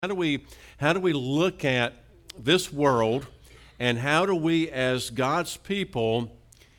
How do we look at this world, and how do we, as God's people,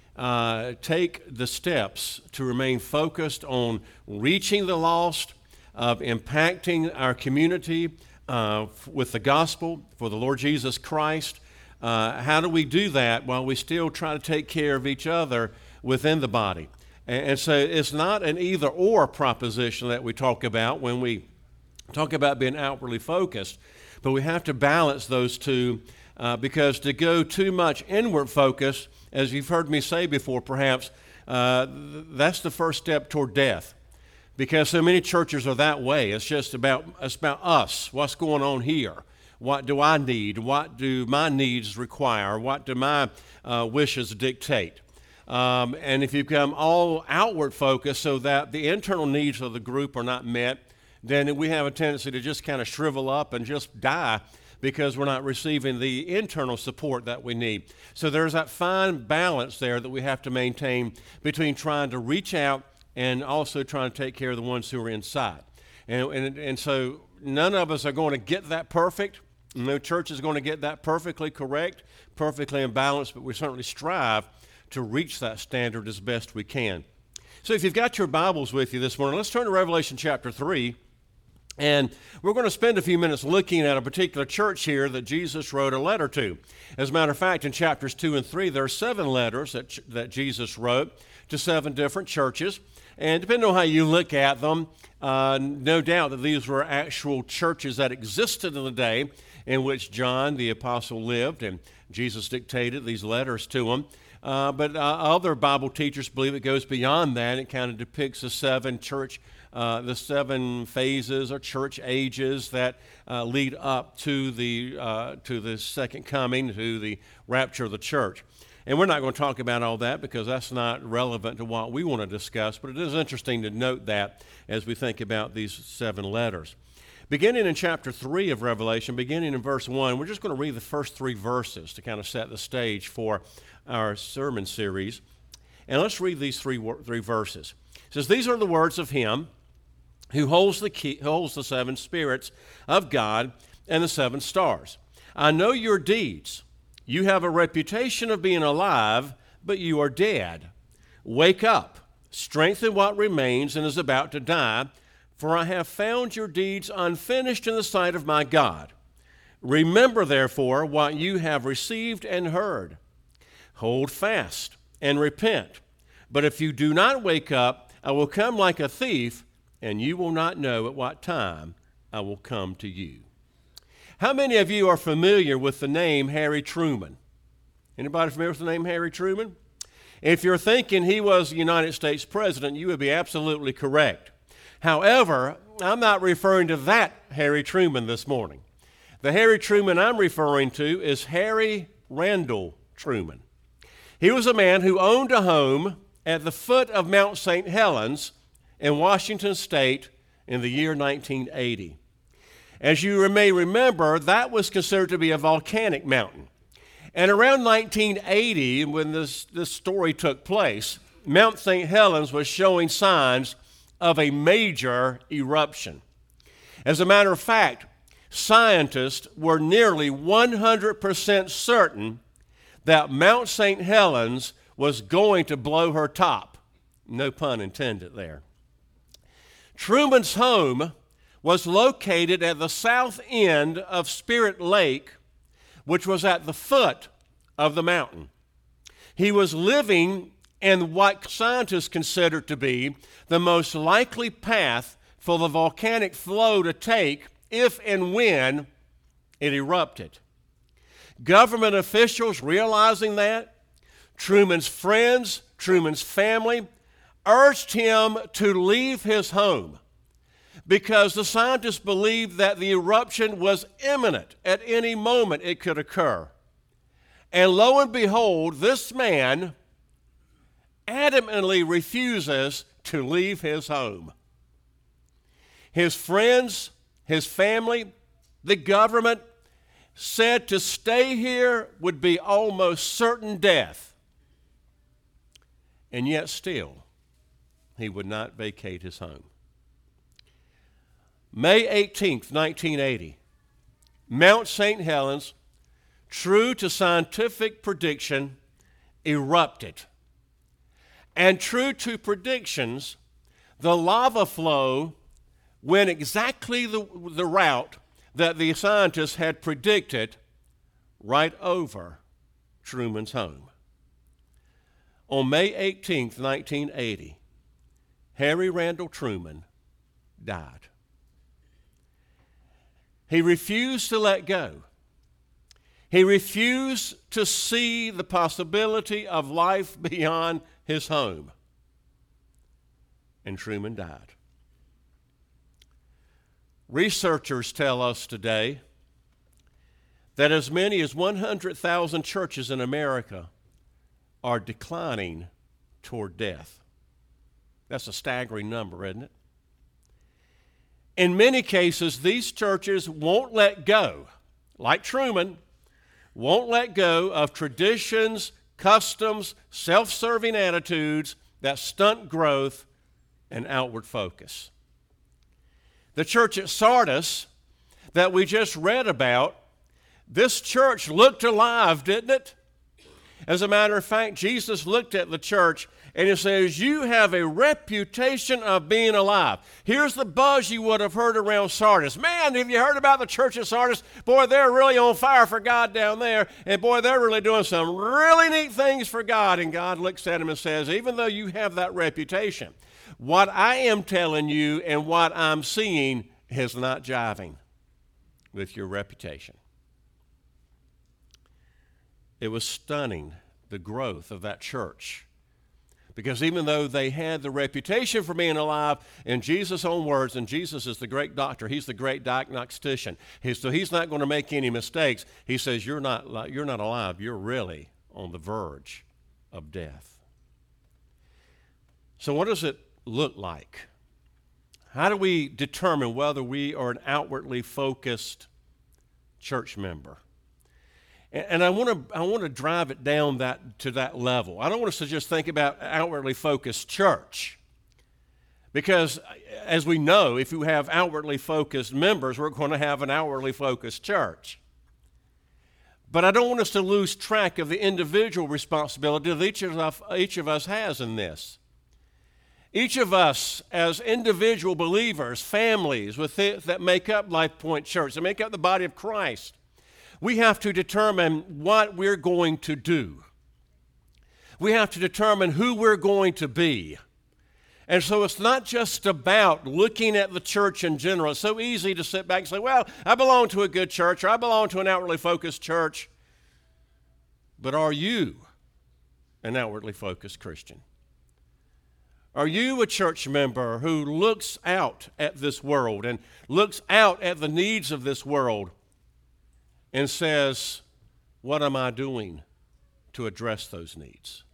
take the steps to remain focused on reaching the lost, of impacting our community with the gospel for the Lord Jesus Christ? How do we do that while we still try to take care of each other within the body? And so it's not an either-or proposition that we talk about when we talk about being outwardly focused, but we have to balance those two because to go too much inward focus, as you've heard me say before perhaps, that's the first step toward death. Because so many churches are that way. It's just about us, what's going on here. What do I need? What do my needs require? What do my wishes dictate? And if you become all outward focused so that the internal needs of the group are not met, then we have a tendency to just kind of shrivel up and just die because we're not receiving the internal support that we need. So there's that fine balance there that we have to maintain between trying to reach out and also trying to take care of the ones who are inside. And so none of us are going to get that perfect. No church is going to get that perfectly correct, perfectly in balance, but we certainly strive to reach that standard as best we can. So if you've got your Bibles with you this morning, let's turn to Revelation chapter 3. And we're going to spend a few minutes looking at a particular church here that Jesus wrote a letter to. As a matter of fact, in chapters 2 and 3, there are 7 letters that Jesus wrote to 7 different churches. And depending on how you look at them, no doubt that these were actual churches that existed in the day in which John the apostle lived, and Jesus dictated these letters to them. But other Bible teachers believe it goes beyond that. It kind of depicts the 7 phases or church ages that lead up to the second coming, to the rapture of the church. And we're not going to talk about all that because that's not relevant to what we want to discuss, but it is interesting to note that as we think about these 7 letters. Beginning in chapter 3 of Revelation, beginning in verse 1, we're just going to read the first 3 verses to kind of set the stage for our sermon series. And let's read these three verses. It says, "These are the words of him who holds the 7 spirits of God and the 7 stars. I know your deeds. You have a reputation of being alive, but you are dead. Wake up, strengthen what remains and is about to die, for I have found your deeds unfinished in the sight of my God. Remember, therefore, what you have received and heard. Hold fast and repent. But if you do not wake up, I will come like a thief, and you will not know at what time I will come to you." How many of you are familiar with the name Harry Truman? Anybody familiar with the name Harry Truman? If you're thinking he was the United States president, you would be absolutely correct. However, I'm not referring to that Harry Truman this morning. The Harry Truman I'm referring to is Harry Randall Truman. He was a man who owned a home at the foot of Mount St. Helens in Washington State in the year 1980. As you may remember, that was considered to be a volcanic mountain. And around 1980, when this story took place, Mount St. Helens was showing signs of a major eruption. As a matter of fact, scientists were nearly 100% certain that Mount St. Helens was going to blow her top. No pun intended there. Truman's home was located at the south end of Spirit Lake, which was at the foot of the mountain. He was living in what scientists consider to be the most likely path for the volcanic flow to take if and when it erupted. Government officials, realizing that, Truman's friends, Truman's family, urged him to leave his home because the scientists believed that the eruption was imminent. At any moment it could occur. And lo and behold, this man adamantly refuses to leave his home. His friends, his family, the government said to stay here would be almost certain death. And yet still, he would not vacate his home. May 18th, 1980, Mount St. Helens, true to scientific prediction, erupted. And true to predictions, the lava flow went exactly the route that the scientists had predicted, right over Truman's home. On May 18th, 1980, Harry Randall Truman died. He refused to let go. He refused to see the possibility of life beyond his home. And Truman died. Researchers tell us today that as many as 100,000 churches in America are declining toward death. That's a staggering number, isn't it? In many cases, these churches won't let go, like Truman, won't let go of traditions, customs, self-serving attitudes that stunt growth and outward focus. The church at Sardis that we just read about, this church looked alive, didn't it? As a matter of fact, Jesus looked at the church and he says, you have a reputation of being alive. Here's the buzz you would have heard around Sardis. Man, have you heard about the church at Sardis? Boy, they're really on fire for God down there. And boy, they're really doing some really neat things for God. And God looks at him and says, even though you have that reputation, what I am telling you and what I'm seeing is not jiving with your reputation. It was stunning, the growth of that church. Because even though they had the reputation for being alive, in Jesus' own words, and Jesus is the great doctor, he's the great diagnostician, so he's not going to make any mistakes. He says, you're not alive, you're really on the verge of death. So what does it look like? How do we determine whether we are an outwardly focused church member? And I want to drive it down to that level. I don't want us to just think about outwardly focused church. Because as we know, if you have outwardly focused members, we're going to have an outwardly focused church. But I don't want us to lose track of the individual responsibility that each of us has in this. Each of us as individual believers, families that make up Life Point Church, that make up the body of Christ, we have to determine what we're going to do. We have to determine who we're going to be. And so it's not just about looking at the church in general. It's so easy to sit back and say, well, I belong to a good church, or I belong to an outwardly focused church. But are you an outwardly focused Christian? Are you a church member who looks out at this world and looks out at the needs of this world and says, what am I doing to address those needs?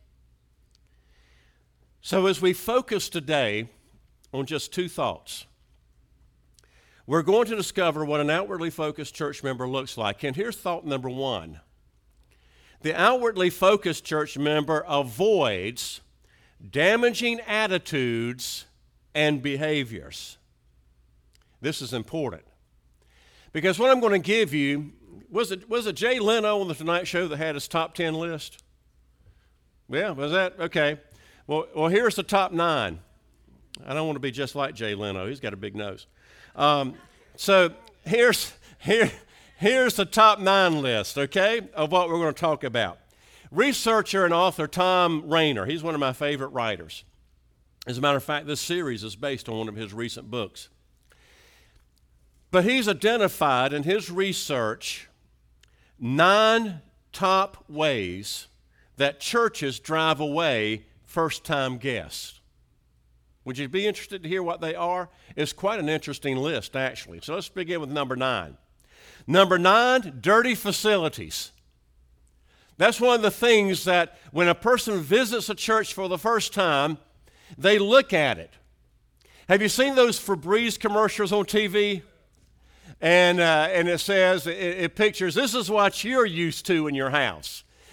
So as we focus today on just two thoughts, we're going to discover what an outwardly focused church member looks like. And here's thought number one. The outwardly focused church member avoids damaging attitudes and behaviors. This is important. Because what I'm going to give you, was it Jay Leno on the Tonight Show that had his top 10 list? Yeah, was that? Okay. Well, here's the top 9. I don't want to be just like Jay Leno. He's got a big nose. So here's the top 9 list, okay, of what we're going to talk about. Researcher and author Thom Rainer, he's one of my favorite writers. As a matter of fact, this series is based on one of his recent books. But he's identified in his research 9 top ways that churches drive away first-time guests. Would you be interested to hear what they are? It's quite an interesting list, actually. So let's begin with number 9. Number 9, dirty facilities. That's one of the things that when a person visits a church for the first time, they look at it. Have you seen those Febreze commercials on TV? And it says, it pictures, this is what you're used to in your house.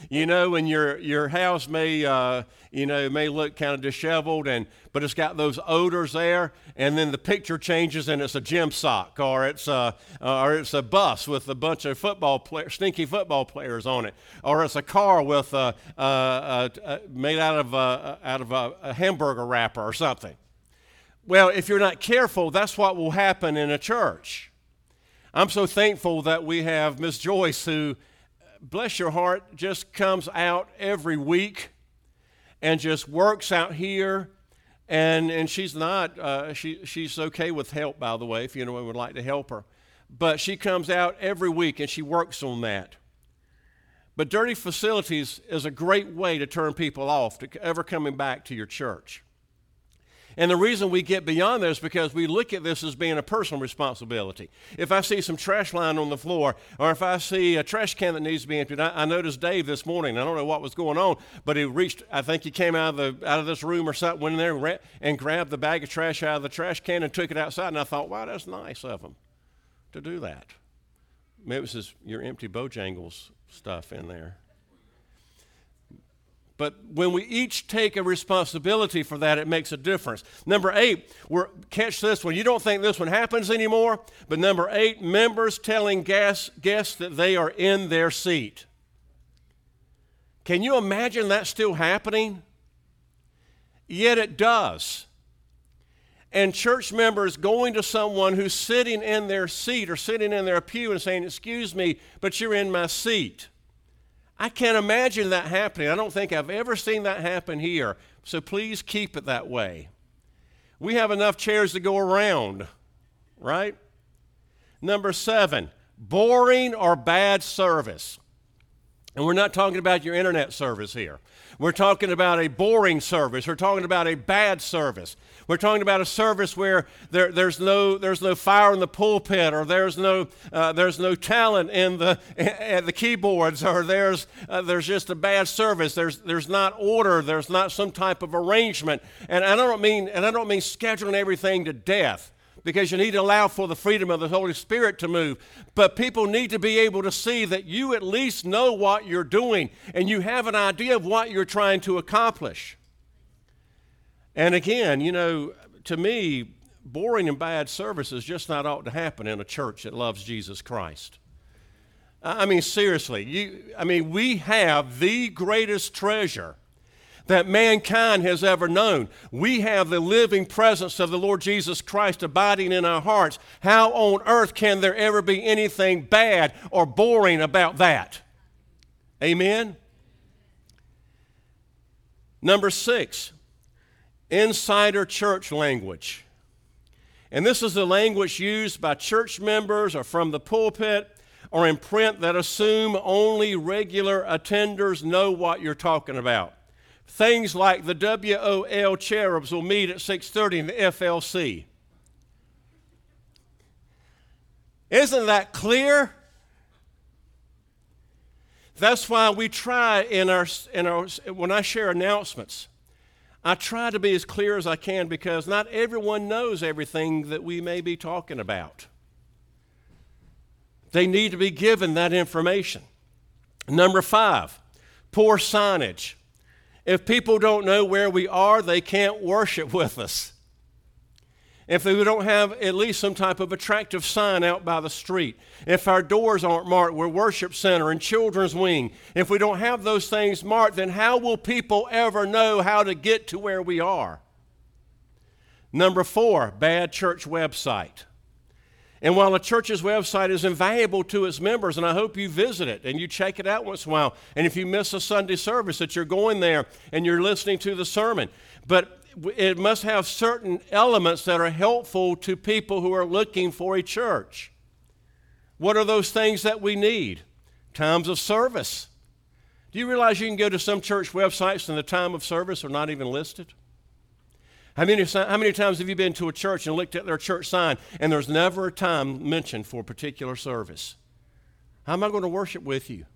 You know, and your house may may look kind of disheveled, but it's got those odors there, and then the picture changes and it's a gym sock, or it's a bus with a bunch of stinky football players on it, or it's a car with made out of a hamburger wrapper or something. Well, if you're not careful, that's what will happen in a church. I'm so thankful that we have Miss Joyce, who, bless your heart, just comes out every week and just works out here. And she's not, she's okay with help, by the way, if anyone would like to help her. But she comes out every week and she works on that. But dirty facilities is a great way to turn people off to ever coming back to your church. And the reason we get beyond this is because we look at this as being a personal responsibility. If I see some trash lying on the floor, or if I see a trash can that needs to be emptied, I noticed Dave this morning. I don't know what was going on, but I think he came out of this room or something, went in there and grabbed the bag of trash out of the trash can and took it outside. And I thought, wow, that's nice of him to do that. Maybe it was your empty Bojangles stuff in there. But when we each take a responsibility for that, it makes a difference. Number 8, catch this one. You don't think this one happens anymore, but number 8, members telling guests that they are in their seat. Can you imagine that still happening? Yet it does. And church members going to someone who's sitting in their seat or sitting in their pew and saying, "Excuse me, but you're in my seat." I can't imagine that happening. I don't think I've ever seen that happen here. So please keep it that way. We have enough chairs to go around, right? Number 7, boring or bad service. And we're not talking about your internet service here. We're talking about a boring service. We're talking about a bad service. We're talking about a service where there's no fire in the pulpit, or there's no talent at the keyboards, or there's just a bad service. There's not order. There's not some type of arrangement. And I don't mean scheduling everything to death, because you need to allow for the freedom of the Holy Spirit to move. But people need to be able to see that you at least know what you're doing and you have an idea of what you're trying to accomplish. And again, to me, boring and bad service is just not ought to happen in a church that loves Jesus Christ. I mean, seriously, we have the greatest treasure that mankind has ever known. We have the living presence of the Lord Jesus Christ abiding in our hearts. How on earth can there ever be anything bad or boring about that? Amen? Number 6, insider church language. And this is the language used by church members or from the pulpit or in print that assume only regular attenders know what you're talking about. Things like the WOL Cherubs will meet at 6:30 in the FLC. Isn't that clear? That's why we try when I share announcements, I try to be as clear as I can, because not everyone knows everything that we may be talking about. They need to be given that information. Number 5, poor signage. If people don't know where we are, they can't worship with us. If we don't have at least some type of attractive sign out by the street, if our doors aren't marked, we're worship center and children's wing, if we don't have those things marked, then how will people ever know how to get to where we are? Number 4, bad church website. And while a church's website is invaluable to its members, and I hope you visit it and you check it out once in a while, and if you miss a Sunday service, that you're going there and you're listening to the sermon. But it must have certain elements that are helpful to people who are looking for a church. What are those things that we need? Times of service. Do you realize you can go to some church websites and the time of service are not even listed? How many times have you been to a church and looked at their church sign and there's never a time mentioned for a particular service? How am I going to worship with you?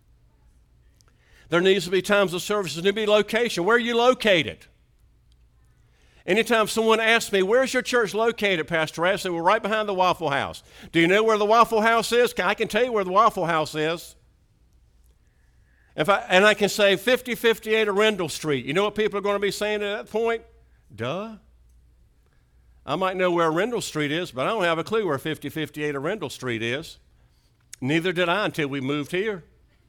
There needs to be times of service. There needs to be location. Where are you located? Anytime someone asks me, "Where's your church located, Pastor?" I say, "We're right behind the Waffle House." Do you know where the Waffle House is? I can tell you where the Waffle House is. And I can say 5058 Arundel Street. You know what people are going to be saying at that point? Duh. I might know where Arundel Street is, but I don't have a clue where 5058 Arundel Street is. Neither did I until we moved here.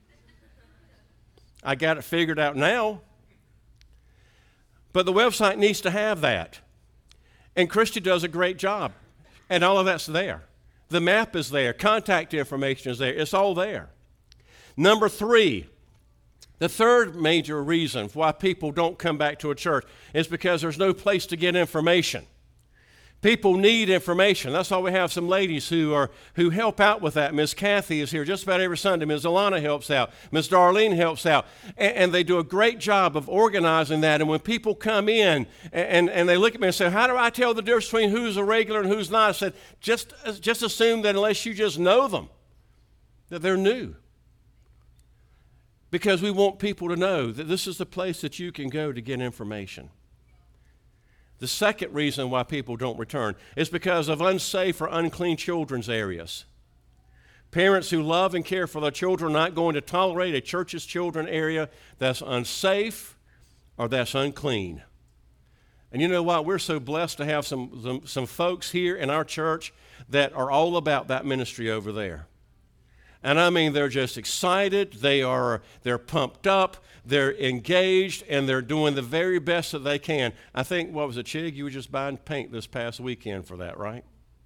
I got it figured out now. But the website needs to have that. And Christy does a great job. And all of that's there. The map is there. Contact information is there. It's all there. Number 3, the third major reason why people don't come back to a church is because there's no place to get information. People need information. That's why we have some ladies who help out with that. Miss Kathy is here just about every Sunday. Ms. Alana helps out. Ms. Darlene helps out. And they do a great job of organizing that. And when people come in and they look at me and say, how do I tell the difference between who's a regular and who's not? I said, just assume that unless you just know them, that they're new. Because we want people to know that this is the place that you can go to get information. The second reason why people don't return is because of unsafe or unclean children's areas. Parents who love and care for their children are not going to tolerate a church's children area that's unsafe or that's unclean. And you know what? We're so blessed to have some folks here in our church that are all about that ministry over there. And I mean, they're just excited, they're pumped up, they're engaged, and they're doing the very best that they can. I think, what was it, Chig? You were just buying paint this past weekend for that, right?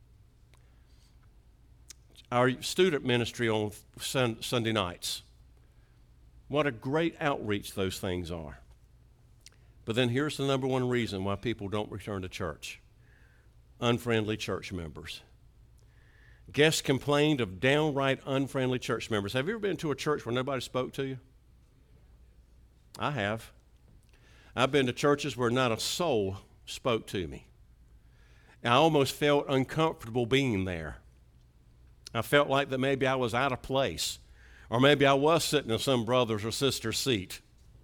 Our student ministry on Sunday nights. What a great outreach those things are. But then here's the number one reason why people don't return to church. Unfriendly church members. Guests complained of downright unfriendly church members. Have you ever been to a church where nobody spoke to you? I have. I've been to churches where not a soul spoke to me. I almost felt uncomfortable being there. I felt like that maybe I was out of place, or maybe I was sitting in some brother's or sister's seat.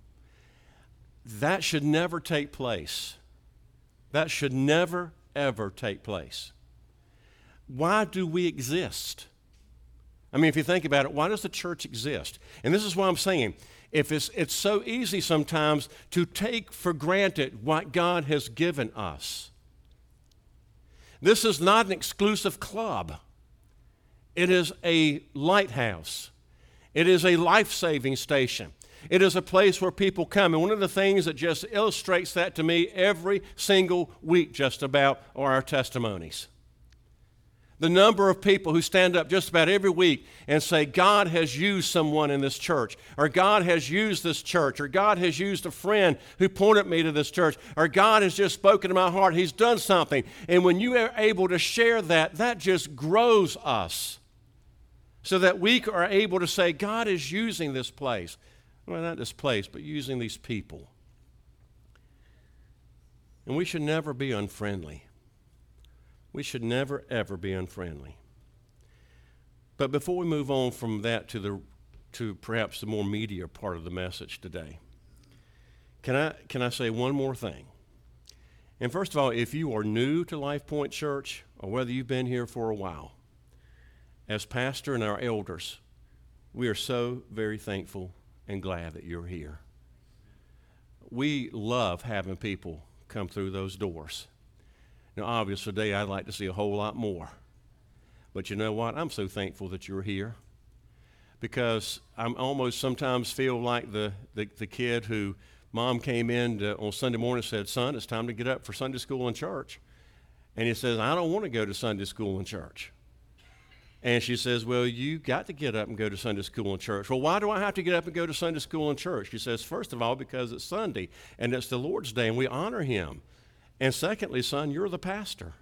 That should never take place. That should never, ever take place. Why do we exist? I mean, if you think about it, why does the church exist? And this is what I'm saying. If it's so easy sometimes to take for granted what God has given us. This is not an exclusive club. It is a lighthouse. It is a life-saving station. It is a place where people come. And one of the things that just illustrates that to me every single week just about are our testimonies. The number of people who stand up just about every week and say, God has used someone in this church, or God has used this church, or God has used a friend who pointed me to this church, or God has just spoken to my heart. He's done something. And when you are able to share that, that just grows us so that we are able to say, God is using this place. Well, not this place, but using these people. And we should never be unfriendly. We should never, ever be unfriendly. But before we move on from that to perhaps the more meatier part of the message today, can I say one more thing? And first of all, if you are new to Life Point Church, or whether you've been here for a while, as pastor and our elders, we are so very thankful and glad that you're here. We love having people come through those doors. Now, obviously, today I'd like to see a whole lot more. But you know what? I'm so thankful that you're here, because I'm almost sometimes feel like the kid who mom came in on Sunday morning and said, son, it's time to get up for Sunday school and church. And he says, I don't want to go to Sunday school and church. And she says, well, you got to get up and go to Sunday school and church. Well, why do I have to get up and go to Sunday school and church? She says, first of all, because it's Sunday, and it's the Lord's Day, and we honor him. And secondly, son, you're the pastor.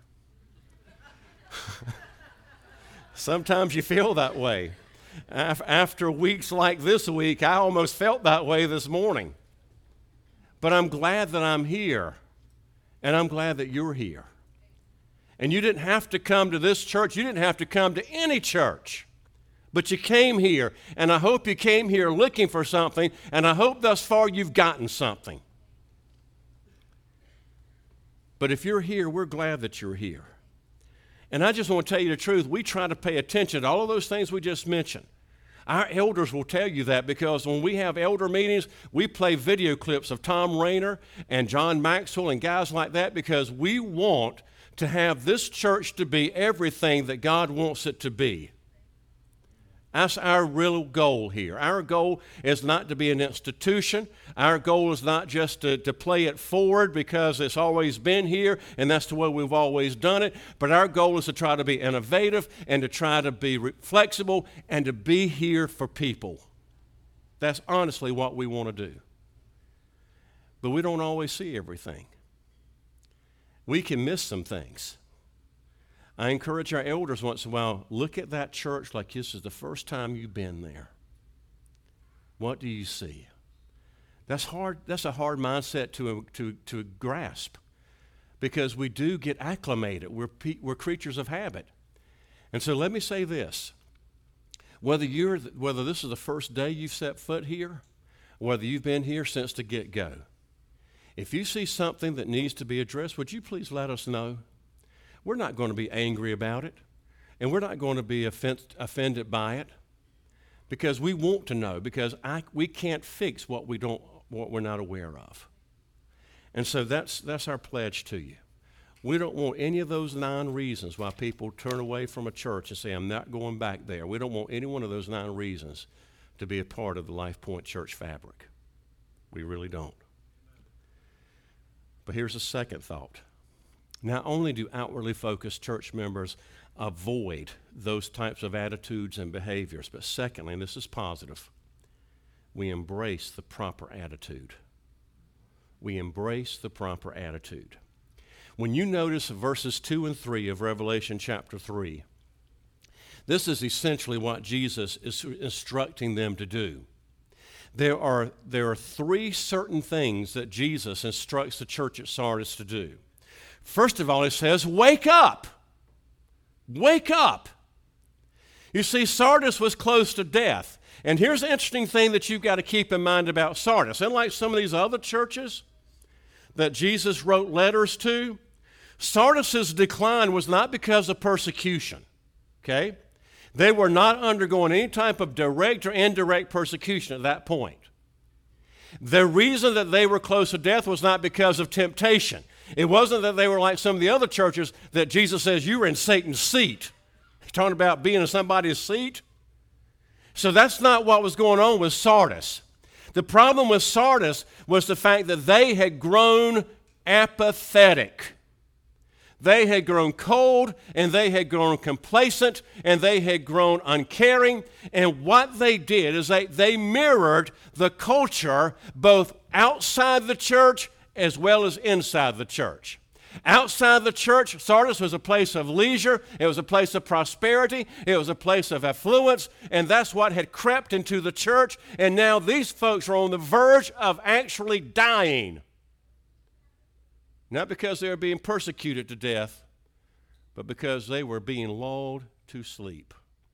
Sometimes you feel that way. After weeks like this week, I almost felt that way this morning. But I'm glad that I'm here, and I'm glad that you're here. And you didn't have to come to this church. You didn't have to come to any church. But you came here, and I hope you came here looking for something, and I hope thus far you've gotten something. But if you're here, we're glad that you're here. And I just want to tell you the truth. We try to pay attention to all of those things we just mentioned. Our elders will tell you that, because when we have elder meetings, we play video clips of Tom Rayner and John Maxwell and guys like that, because we want to have this church to be everything that God wants it to be. That's our real goal here. Our goal is not to be an institution. Our goal is not just to play it forward because it's always been here and that's the way we've always done it. But our goal is to try to be innovative and to try to be flexible and to be here for people. That's honestly what we want to do. But we don't always see everything. We can miss some things. I encourage our elders once in a while, look at that church like this is the first time you've been there. What do you see? That's hard. That's a hard mindset to grasp, because we do get acclimated. We're creatures of habit. And so let me say this. Whether this is the first day you've set foot here, whether you've been here since the get-go, if you see something that needs to be addressed, would you please let us know? We're not going to be angry about it, and we're not going to be offended by it, because we want to know, because we can't fix what we're not aware of. And so that's our pledge to you. We don't want any of those 9 reasons why people turn away from a church and say, I'm not going back there. We don't want any one of those 9 reasons to be a part of the Life Point Church fabric. We really don't. But here's a second thought. Not only do outwardly focused church members avoid those types of attitudes and behaviors, but secondly, and this is positive, we embrace the proper attitude. We embrace the proper attitude. When you notice verses 2 and 3 of Revelation chapter 3, this is essentially what Jesus is instructing them to do. There are 3 certain things that Jesus instructs the church at Sardis to do. First of all, he says, wake up. Wake up. You see, Sardis was close to death. And here's an interesting thing that you've got to keep in mind about Sardis. Unlike some of these other churches that Jesus wrote letters to, Sardis' decline was not because of persecution. Okay? They were not undergoing any type of direct or indirect persecution at that point. The reason that they were close to death was not because of temptation. It wasn't that they were like some of the other churches that Jesus says, you were in Satan's seat. He's talking about being in somebody's seat. So that's not what was going on with Sardis. The problem with Sardis was the fact that they had grown apathetic. They had grown cold, and they had grown complacent, and they had grown uncaring. And what they did is they mirrored the culture both outside the church as well as inside the church. Outside the church, Sardis was a place of leisure. It was a place of prosperity. It was a place of affluence, and that's what had crept into the church. And now these folks are on the verge of actually dying. Not because they were being persecuted to death, but because they were being lulled to sleep.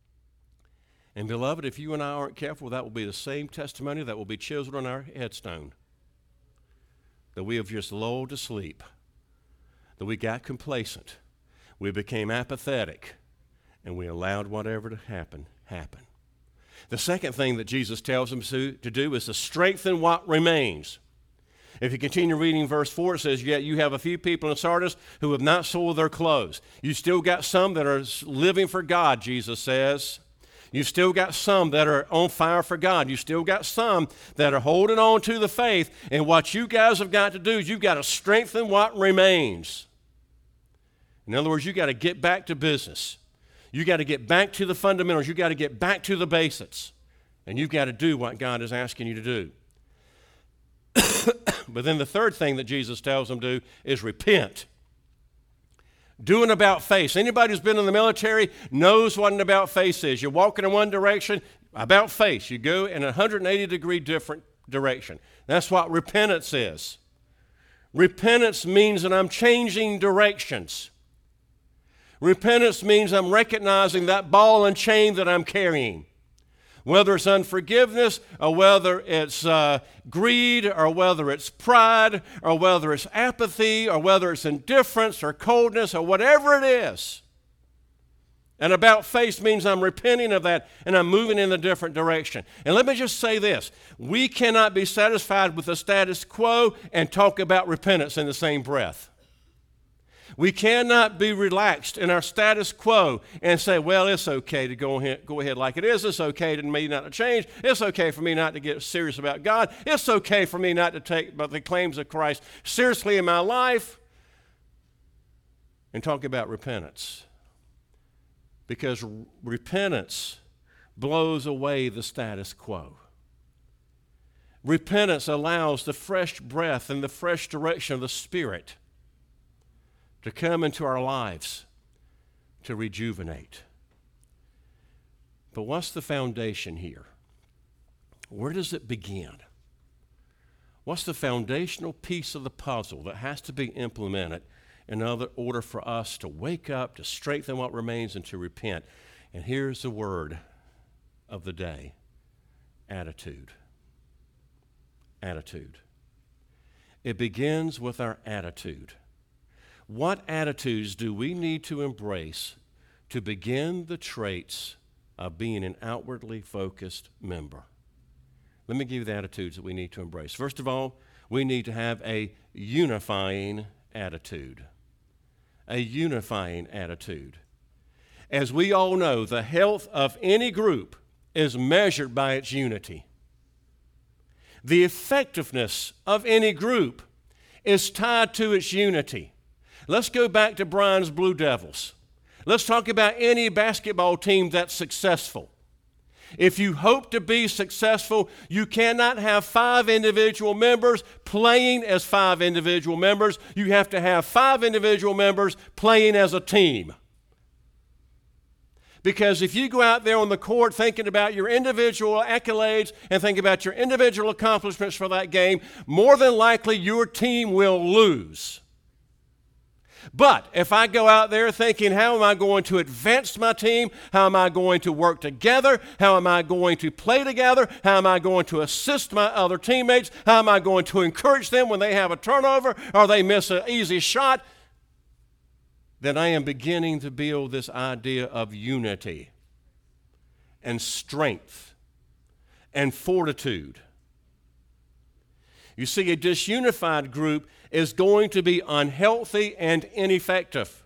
And beloved, if you and I aren't careful, that will be the same testimony that will be chiseled on our headstone. That we have just lulled to sleep. That we got complacent. We became apathetic. And we allowed whatever to happen. The second thing that Jesus tells them to do is to strengthen what remains. If you continue reading verse 4, it says, yet you have a few people in Sardis who have not soiled their clothes. You still got some that are living for God, Jesus says. You still got some that are on fire for God. You still got some that are holding on to the faith. And what you guys have got to do is you've got to strengthen what remains. In other words, you've got to get back to business. You've got to get back to the fundamentals. You've got to get back to the basics. And you've got to do what God is asking you to do. But then the third thing that Jesus tells them to do is repent. Do an about face. Anybody who's been in the military knows what an about face is. You're walking in one direction, about face. You go in a 180-degree different direction. That's what repentance is. Repentance means that I'm changing directions. Repentance means I'm recognizing that ball and chain that I'm carrying. Whether it's unforgiveness, or whether it's greed, or whether it's pride, or whether it's apathy, or whether it's indifference or coldness, or whatever it is, And about face means I'm repenting of that and I'm moving in a different direction. And let me just say this. We cannot be satisfied with the status quo and talk about repentance in the same breath. We cannot be relaxed in our status quo and say, well, it's okay to go ahead like it is. It's okay for me not to change. It's okay for me not to get serious about God. It's okay for me not to take the claims of Christ seriously in my life and talk about repentance. Because repentance blows away the status quo. Repentance allows the fresh breath and the fresh direction of the Spirit to come into our lives to rejuvenate. But what's the foundation here? Where does it begin? What's the foundational piece of the puzzle that has to be implemented in order for us to wake up, to strengthen what remains, and to repent? And here's the word of the day: attitude. Attitude. It begins with our attitude. What attitudes do we need to embrace to begin the traits of being an outwardly focused member? Let me give you the attitudes that we need to embrace. First of all, we need to have a unifying attitude. A unifying attitude. As we all know, the health of any group is measured by its unity. The effectiveness of any group is tied to its unity. Let's go back to Brian's Blue Devils. Let's talk about any basketball team that's successful. If you hope to be successful, you cannot have 5 individual members playing as 5 individual members. You have to have 5 individual members playing as a team. Because if you go out there on the court thinking about your individual accolades and think about your individual accomplishments for that game, more than likely your team will lose. But if I go out there thinking, how am I going to advance my team? How am I going to work together? How am I going to play together? How am I going to assist my other teammates? How am I going to encourage them when they have a turnover or they miss an easy shot? Then I am beginning to build this idea of unity and strength and fortitude. You see, a disunified group is going to be unhealthy and ineffective.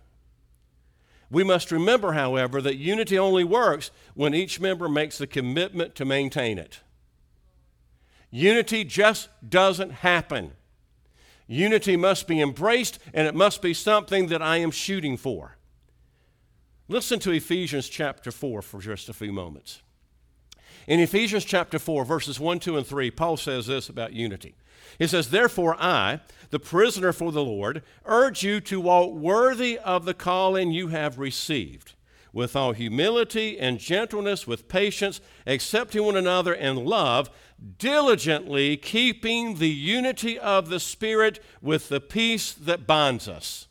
We must remember, however, that unity only works when each member makes the commitment to maintain it. Unity just doesn't happen. Unity must be embraced, and it must be something that I am shooting for. Listen to Ephesians chapter 4 for just a few moments. In Ephesians chapter 4, verses 1, 2, and 3, Paul says this about unity. He says, "Therefore I, the prisoner for the Lord, urge you to walk worthy of the calling you have received, with all humility and gentleness, with patience, accepting one another in love, diligently keeping the unity of the Spirit with the peace that binds us."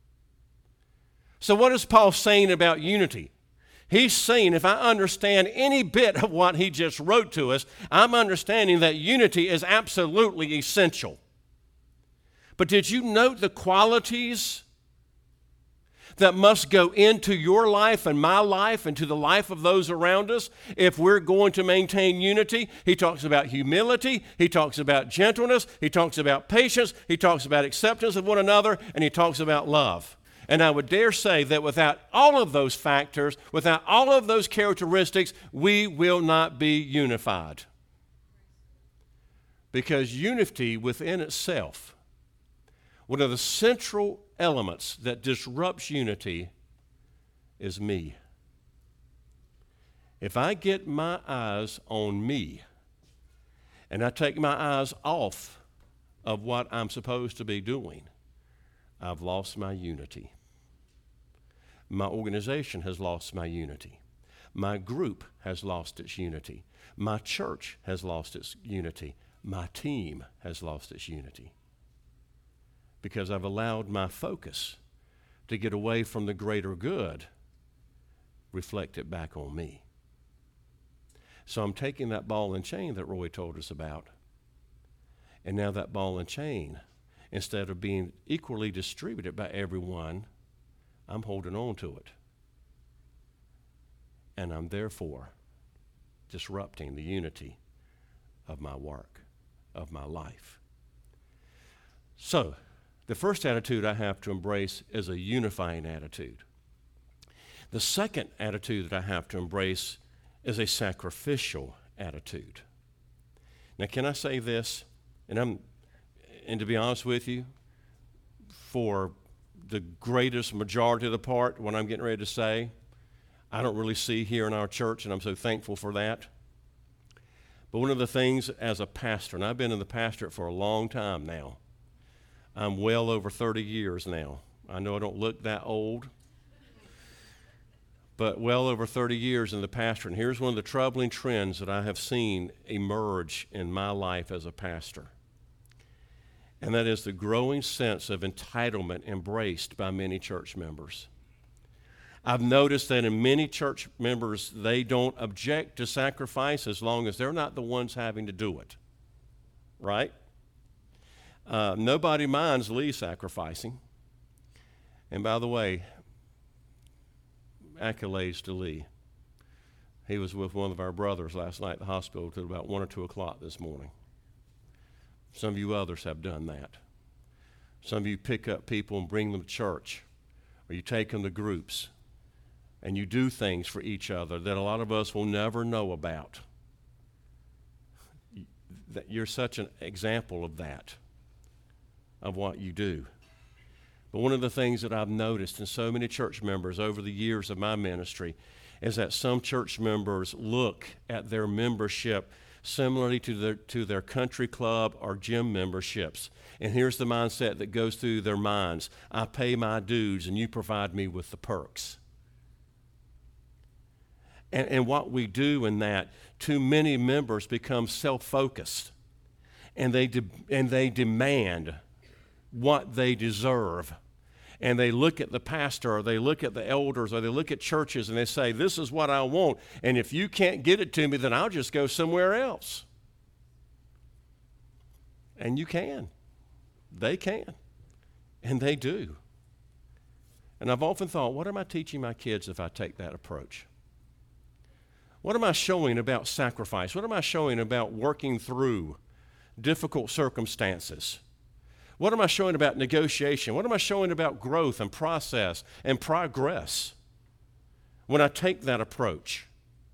So what is Paul saying about unity? He's saying, if I understand any bit of what he just wrote to us, I'm understanding that unity is absolutely essential. But did you note the qualities that must go into your life and my life and to the life of those around us if we're going to maintain unity? He talks about humility, he talks about gentleness, he talks about patience, he talks about acceptance of one another, and he talks about love. And I would dare say that without all of those factors, without all of those characteristics, we will not be unified. Because unity within itself, one of the central elements that disrupts unity is me. If I get my eyes on me and I take my eyes off of what I'm supposed to be doing, I've lost my unity. My organization has lost my unity. My group has lost its unity. My church has lost its unity. My team has lost its unity. Because I've allowed my focus to get away from the greater good, reflect it back on me. So I'm taking that ball and chain that Roy told us about, and now that ball and chain, instead of being equally distributed by everyone, I'm holding on to it. and I'm therefore disrupting the unity of my work, of my life. So, the first attitude I have to embrace is a unifying attitude. The second attitude that I have to embrace is a sacrificial attitude. Now, can I say this? And to be honest with you, for the greatest majority of the part, what I'm getting ready to say, I don't really see here in our church, and I'm so thankful for that. But one of the things as a pastor, and I've been in the pastorate for a long time now. I'm well over 30 years now. I know I don't look that old, but well over 30 years in the pastorate. And here's one of the troubling trends that I have seen emerge in my life as a pastor. And that is the growing sense of entitlement embraced by many church members. I've noticed that in many church members, they don't object to sacrifice as long as they're not the ones having to do it, right? Nobody minds Lee sacrificing. And by the way, accolades to Lee. He was with one of our brothers last night at the hospital till about 1 or 2 o'clock this morning. Some of you others have done that. Some of you pick up people and bring them to church, or you take them to groups, and you do things for each other that a lot of us will never know about. That you're such an example of that, of what you do. But one of the things that I've noticed in so many church members over the years of my ministry is that some church members look at their membership similarly to their country club or gym memberships. And here's the mindset that goes through their minds. I pay my dues and you provide me with the perks. And what we do in that, too many members become self-focused, and they demand what they deserve. And they look at the pastor, or they look at the elders, or they look at churches, and they say, this is what I want, and if you can't get it to me, then I'll just go somewhere else. And you can. They can. And they do. And I've often thought, what am I teaching my kids if I take that approach? What am I showing about sacrifice? What am I showing about working through difficult circumstances? What am I showing about negotiation? What am I showing about growth and process and progress when I take that approach?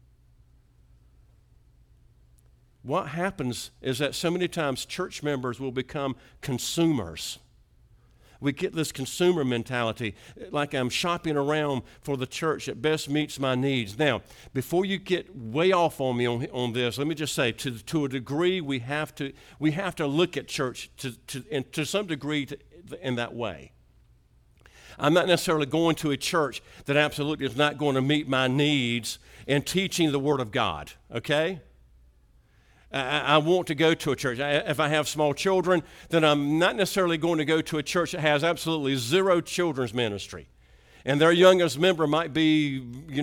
What happens is that so many times church members will become consumers. We get this consumer mentality, like I'm shopping around for the church that best meets my needs. Now, before you get way off on me on this, let me just say, to a degree, we have to look at church to some degree in that way. I'm not necessarily going to a church that absolutely is not going to meet my needs in teaching the Word of God, okay? I want to go to a church. If I have small children, then I'm not necessarily going to go to a church that has absolutely zero children's ministry. And their youngest member might be,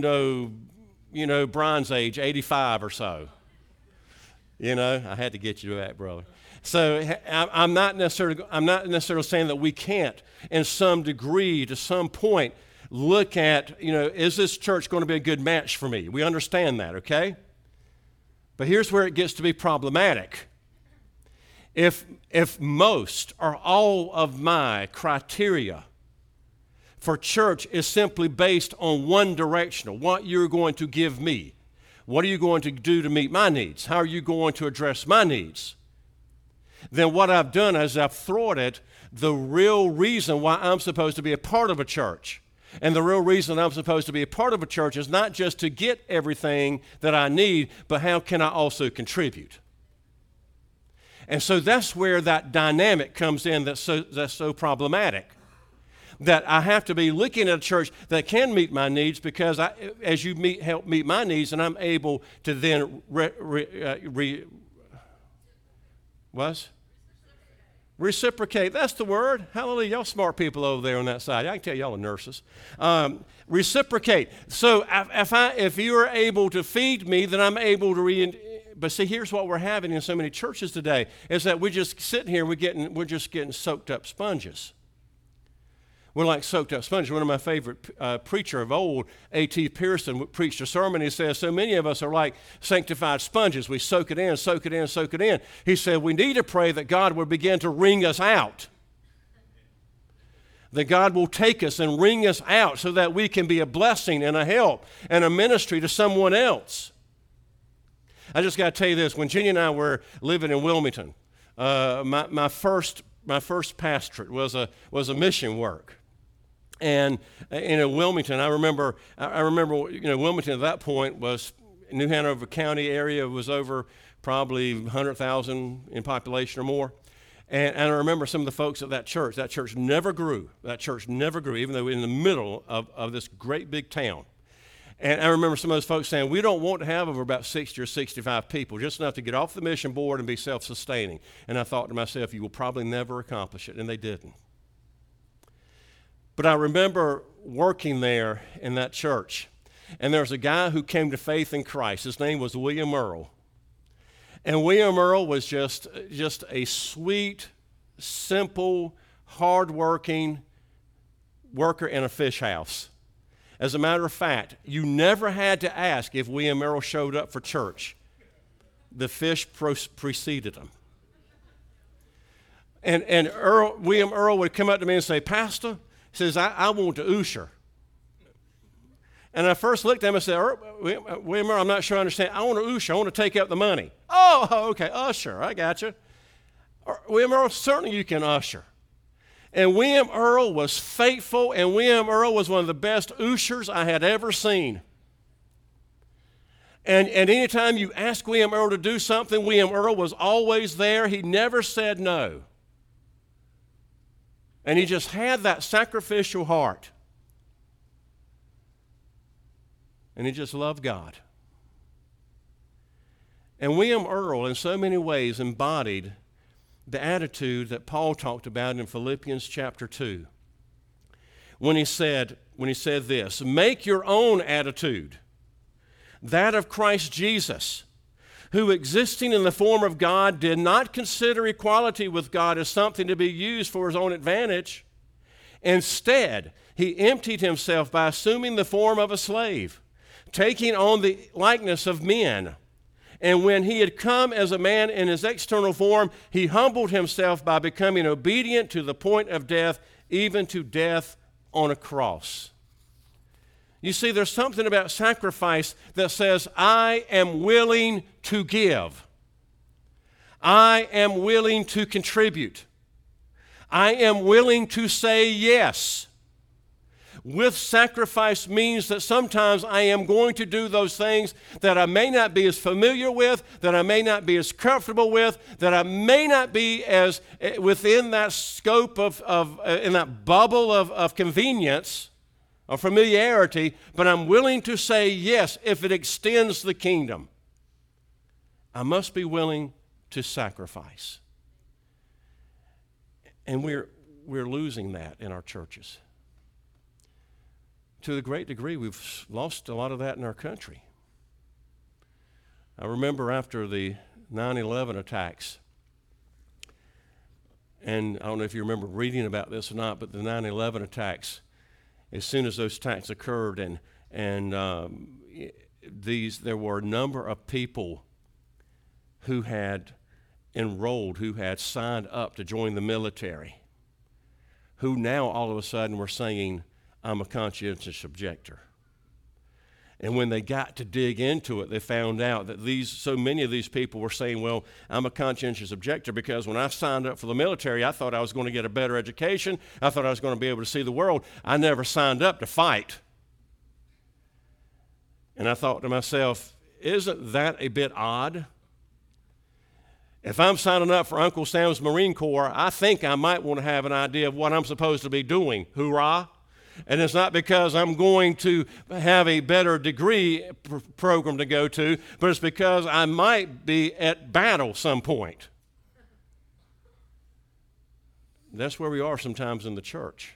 Brian's age, 85 or so. I had to get you to that, brother. So I'm not necessarily saying that we can't, in some degree, to some point, look at, is this church going to be a good match for me? We understand that, okay? But here's where it gets to be problematic. If most or all of my criteria for church is simply based on one directional, what you're going to give me, what are you going to do to meet my needs, how are you going to address my needs, then what I've done is I've thwarted the real reason why I'm supposed to be a part of a church. And the real reason I'm supposed to be a part of a church is not just to get everything that I need, but how can I also contribute? And so that's where that dynamic comes in that's so problematic. That I have to be looking at a church that can meet my needs because as you help meet my needs, and I'm able to then reciprocate, that's the word. Hallelujah. Y'all smart people over there on that side. I can tell y'all are nurses. Reciprocate. So if you are able to feed me, then I'm able to But see, here's what we're having in so many churches today, is that we're just sitting here and we're just getting soaked up sponges. We're like soaked up sponges. One of my favorite preacher of old, A.T. Pearson, preached a sermon. He says, so many of us are like sanctified sponges. We soak it in, soak it in, soak it in. He said, we need to pray that God will begin to wring us out. That God will take us and wring us out so that we can be a blessing and a help and a ministry to someone else. I just got to tell you this. When Jenny and I were living in Wilmington, my first pastorate was a mission work. And in Wilmington, I remember, Wilmington at that point was, New Hanover County area was over probably 100,000 in population or more. And I remember some of the folks at that church. That church never grew. Even though we were in the middle of this great big town. And I remember some of those folks saying, we don't want to have over about 60 or 65 people, just enough to get off the mission board and be self-sustaining. And I thought to myself, you will probably never accomplish it. And they didn't. But I remember working there in that church. And there was a guy who came to faith in Christ. His name was William Earl. And William Earl was just a sweet, simple, hardworking worker in a fish house. As a matter of fact, you never had to ask if William Earl showed up for church. The fish preceded him. And William Earl would come up to me and say, Pastor, he says, I want to usher. And I first looked at him and said, William Earl, I'm not sure I understand. I want to usher. I want to take out the money. Oh, okay, usher. I got you. William Earl, certainly you can usher. And William Earl was faithful, and William Earl was one of the best ushers I had ever seen. And anytime you asked William Earl to do something, William Earl was always there. He never said no. And he just had that sacrificial heart. And he just loved God. And William Earl, in so many ways, embodied the attitude that Paul talked about in Philippians chapter 2. When he said this, make your own attitude, that of Christ Jesus, who existing in the form of God did not consider equality with God as something to be used for his own advantage. Instead, he emptied himself by assuming the form of a slave, taking on the likeness of men. And when he had come as a man in his external form, he humbled himself by becoming obedient to the point of death, even to death on a cross. You see, there's something about sacrifice that says, I am willing to give. I am willing to contribute. I am willing to say yes. With sacrifice means that sometimes I am going to do those things that I may not be as familiar with, that I may not be as comfortable with, that I may not be as within that scope in that bubble of convenience or familiarity, but I'm willing to say yes if it extends the kingdom. I must be willing to sacrifice. And we're losing that in our churches. To a great degree, we've lost a lot of that in our country. I remember after the 9/11 attacks, and I don't know if you remember reading about this or not, but the 9/11 attacks, as soon as those attacks occurred, there were a number of people who had enrolled, who had signed up to join the military, who now all of a sudden were saying, I'm a conscientious objector. And when they got to dig into it, they found out that so many of these people were saying, well, I'm a conscientious objector because when I signed up for the military, I thought I was going to get a better education. I thought I was going to be able to see the world. I never signed up to fight. And I thought to myself, isn't that a bit odd? If I'm signing up for Uncle Sam's Marine Corps, I think I might want to have an idea of what I'm supposed to be doing. Hoorah! And it's not because I'm going to have a better degree program to go to, but it's because I might be at battle some point. That's where we are sometimes in the church.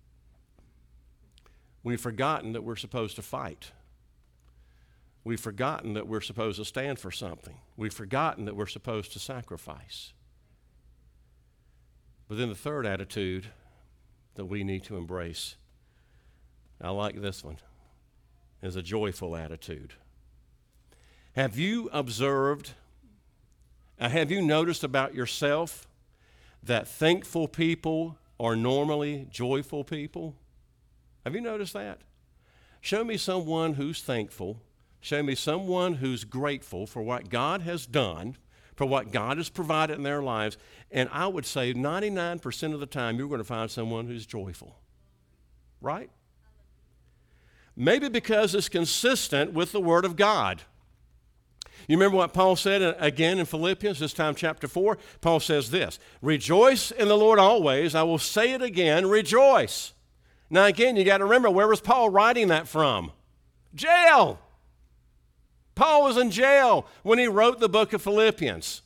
We've forgotten that we're supposed to fight. We've forgotten that we're supposed to stand for something. We've forgotten that we're supposed to sacrifice. But then the third attitude that we need to embrace. I like this one, is a joyful attitude. Have you observed, have you noticed about yourself that thankful people are normally joyful people? Have you noticed that? Show me someone who's thankful. Show me someone who's grateful for what God has done, for what God has provided in their lives, and I would say 99% of the time you're going to find someone who's joyful. Right? Maybe because it's consistent with the Word of God. You remember what Paul said again in Philippians, this time chapter 4? Paul says this, "Rejoice in the Lord always. I will say it again, rejoice." Now again, you got to remember, where was Paul writing that from? Jail. Paul was in jail when he wrote the book of Philippians.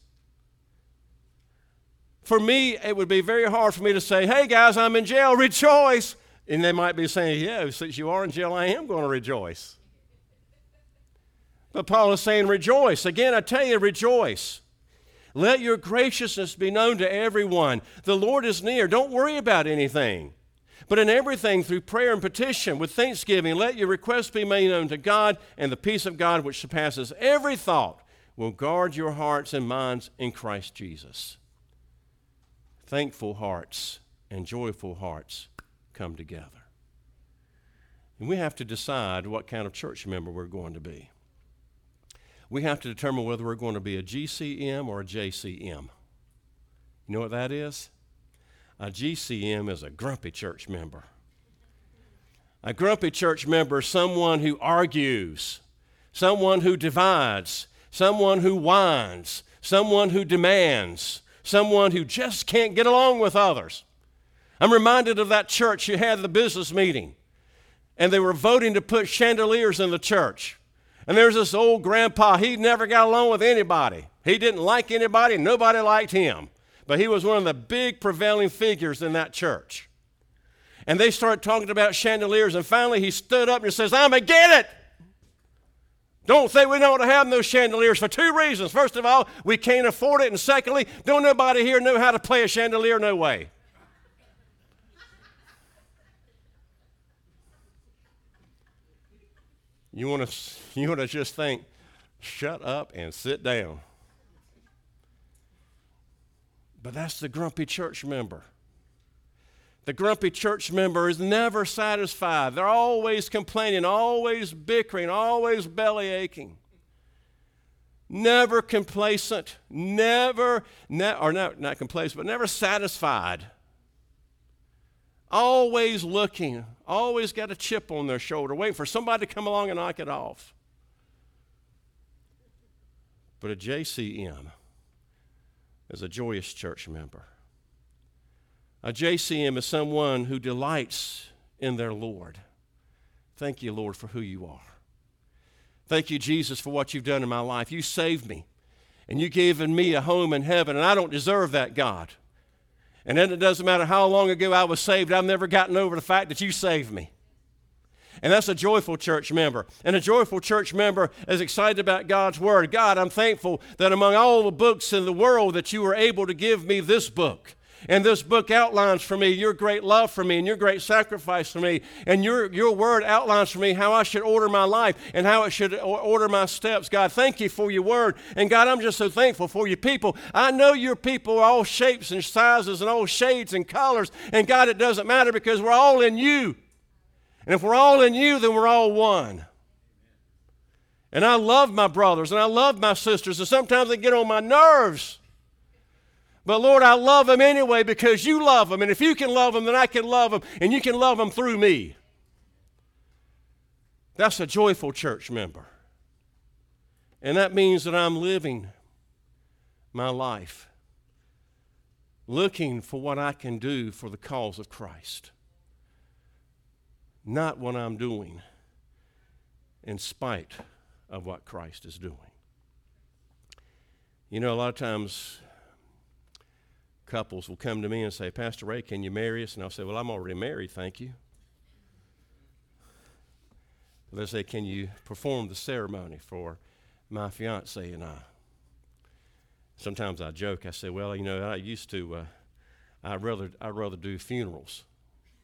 For me, it would be very hard for me to say, "Hey guys, I'm in jail, rejoice." And they might be saying, "Yeah, since you are in jail, I am going to rejoice." But Paul is saying, rejoice. Again, I tell you, rejoice. Let your graciousness be known to everyone. The Lord is near. Don't worry about anything. But in everything, through prayer and petition, with thanksgiving, let your requests be made known to God, and the peace of God, which surpasses every thought, will guard your hearts and minds in Christ Jesus. Thankful hearts and joyful hearts come together. And we have to decide what kind of church member we're going to be. We have to determine whether we're going to be a GCM or a JCM. You know what that is? A GCM is a grumpy church member. A grumpy church member is someone who argues, someone who divides, someone who whines, someone who demands, someone who just can't get along with others. I'm reminded of that church who had the business meeting, and they were voting to put chandeliers in the church. And there's this old grandpa, he never got along with anybody. He didn't like anybody, and nobody liked him. But he was one of the big prevailing figures in that church. And they started talking about chandeliers, and finally he stood up and says, "I'm going to get it. Don't think we don't have those chandeliers for two reasons. First of all, we can't afford it, and secondly, don't nobody here know how to play a chandelier, no way." You want to just think, shut up and sit down. But that's the grumpy church member. The grumpy church member is never satisfied. They're always complaining, always bickering, always belly aching. Never complacent, not complacent, but never satisfied. Always looking, always got a chip on their shoulder, waiting for somebody to come along and knock it off. But a JCM is a joyous church member. A JCM is someone who delights in their Lord. Thank you, Lord, for who you are. Thank you, Jesus, for what you've done in my life. You saved me, and you've given me a home in heaven, and I don't deserve that, God. And then it doesn't matter how long ago I was saved, I've never gotten over the fact that you saved me. And that's a joyful church member. And a joyful church member is excited about God's Word. God, I'm thankful that among all the books in the world that you were able to give me this book. And this book outlines for me your great love for me and your great sacrifice for me. And your word outlines for me how I should order my life and how it should order my steps. God, thank you for your word. And God, I'm just so thankful for your people. I know your people are all shapes and sizes and all shades and colors. And God, it doesn't matter because we're all in you. And if we're all in you, then we're all one. And I love my brothers and I love my sisters. And sometimes they get on my nerves. But Lord, I love them anyway because you love them. And if you can love them, then I can love them. And you can love them through me. That's a joyful church member. And that means that I'm living my life looking for what I can do for the cause of Christ. Not what I'm doing in spite of what Christ is doing. You know, a lot of times couples will come to me and say, "Pastor Ray, can you marry us?" And I'll say, "Well, I'm already married, thank you." They'll say, "Can you perform the ceremony for my fiance and I?" Sometimes I joke. I say, "Well, you know, I used to, I'd rather do funerals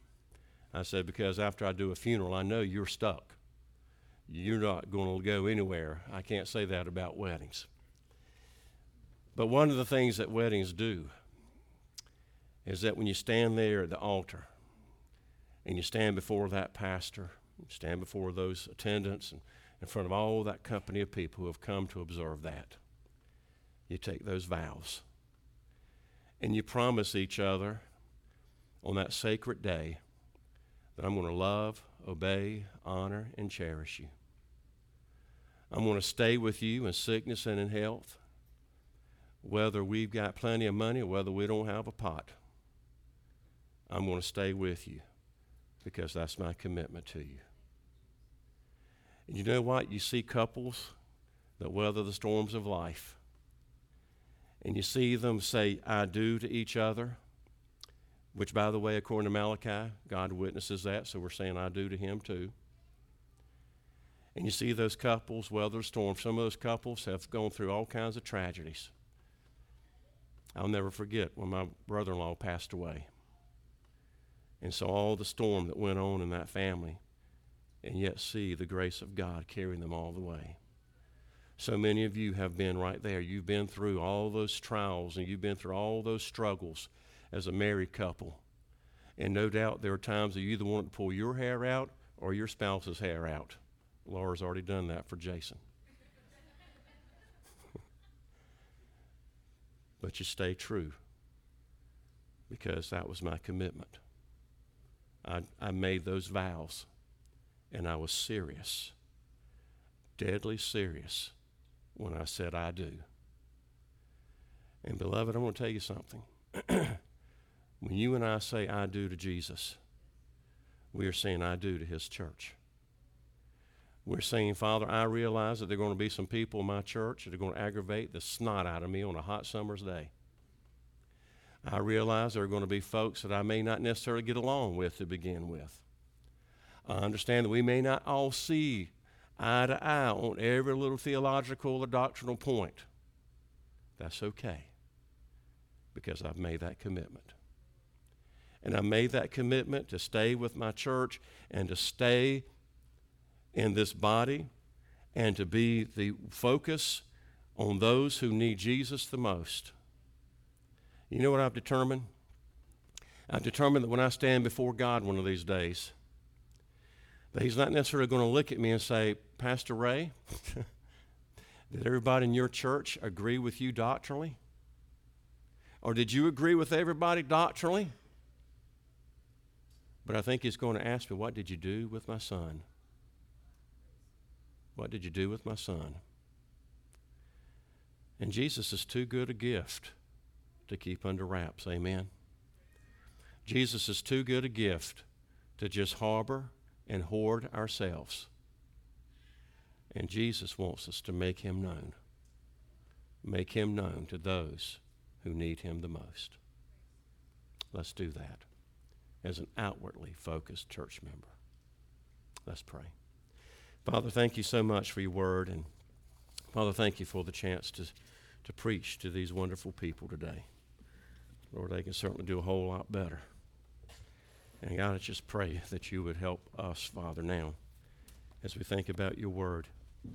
I said, because after I do a funeral, I know you're stuck. You're not going to go anywhere. I can't say that about weddings. But one of the things that weddings do is that when you stand there at the altar and you stand before that pastor, stand before those attendants and in front of all that company of people who have come to observe that, you take those vows and you promise each other on that sacred day that I'm going to love, obey, honor, and cherish you. I'm going to stay with you in sickness and in health, whether we've got plenty of money or whether we don't have a pot. I'm going to stay with you because that's my commitment to you. And you know what? You see couples that weather the storms of life, and you see them say, I do to each other, which, by the way, according to Malachi, God witnesses that, so we're saying I do to him too. And you see those couples weather the storm. Some of those couples have gone through all kinds of tragedies. I'll never forget when my brother-in-law passed away and saw all the storm that went on in that family, and yet see the grace of God carrying them all the way. So many of you have been right there. You've been through all those trials, and you've been through all those struggles as a married couple. And no doubt there are times that you either wanted to pull your hair out or your spouse's hair out. Laura's already done that for Jason. But you stay true because that was my commitment. I made those vows, and I was serious, deadly serious when I said I do. And beloved, I'm going to tell you something. When you and I say I do to Jesus, we are saying I do to his church. We're saying, Father, I realize that there are going to be some people in my church that are going to aggravate the snot out of me on a hot summer's day. I realize there are going to be folks that I may not necessarily get along with to begin with. I understand that we may not all see eye to eye on every little theological or doctrinal point. That's okay, because I've made that commitment. And I made that commitment to stay with my church and to stay in this body and to be the focus on those who need Jesus the most. You know what I've determined? I've determined that when I stand before God one of these days, that he's not necessarily going to look at me and say, Pastor Ray, did everybody in your church agree with you doctrinally? Or did you agree with everybody doctrinally? But I think he's going to ask me, what did you do with my son? What did you do with my son? And Jesus is too good a gift to keep under wraps, amen? Jesus is too good a gift to just harbor and hoard ourselves. And Jesus wants us to make him known. Make him known to those who need him the most. Let's do that as an outwardly focused church member. Let's pray. Father, thank you so much for your word. And Father, thank you for the chance to preach to these wonderful people today. Lord, they can certainly do a whole lot better. And God, I just pray that you would help us, Father, now as we think about your word,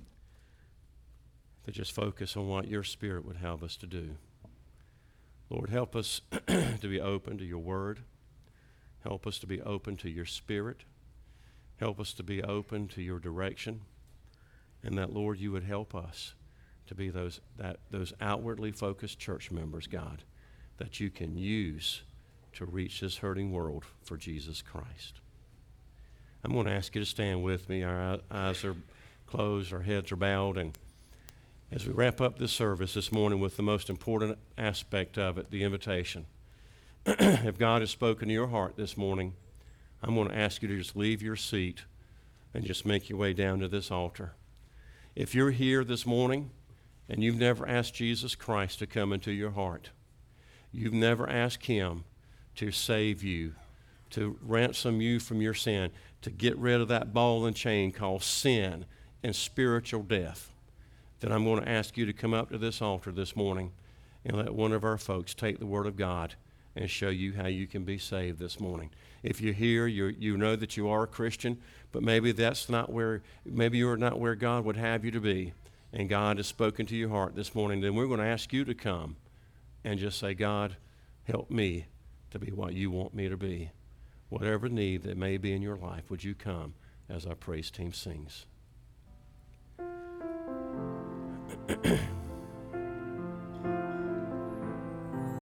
to just focus on what your Spirit would have us to do. Lord, help us to be open to your word. Help us to be open to your Spirit. Help us to be open to your direction. And that, Lord, you would help us to be those outwardly focused church members, God, that you can use to reach this hurting world for Jesus Christ. I'm going to ask you to stand with me. Our eyes are closed, our heads are bowed, and as we wrap up this service this morning with the most important aspect of it, the invitation. If God has spoken to your heart this morning, I'm going to ask you to just leave your seat and just make your way down to this altar. If you're here this morning and you've never asked Jesus Christ to come into your heart, you've never asked him to save you, to ransom you from your sin, to get rid of that ball and chain called sin and spiritual death, then I'm going to ask you to come up to this altar this morning and let one of our folks take the Word of God and show you how you can be saved this morning. If you're here, you know that you are a Christian, but maybe you're not where God would have you to be, and God has spoken to your heart this morning, then we're going to ask you to come and just say, God, help me to be what you want me to be. Whatever need that may be in your life, would you come as our praise team sings?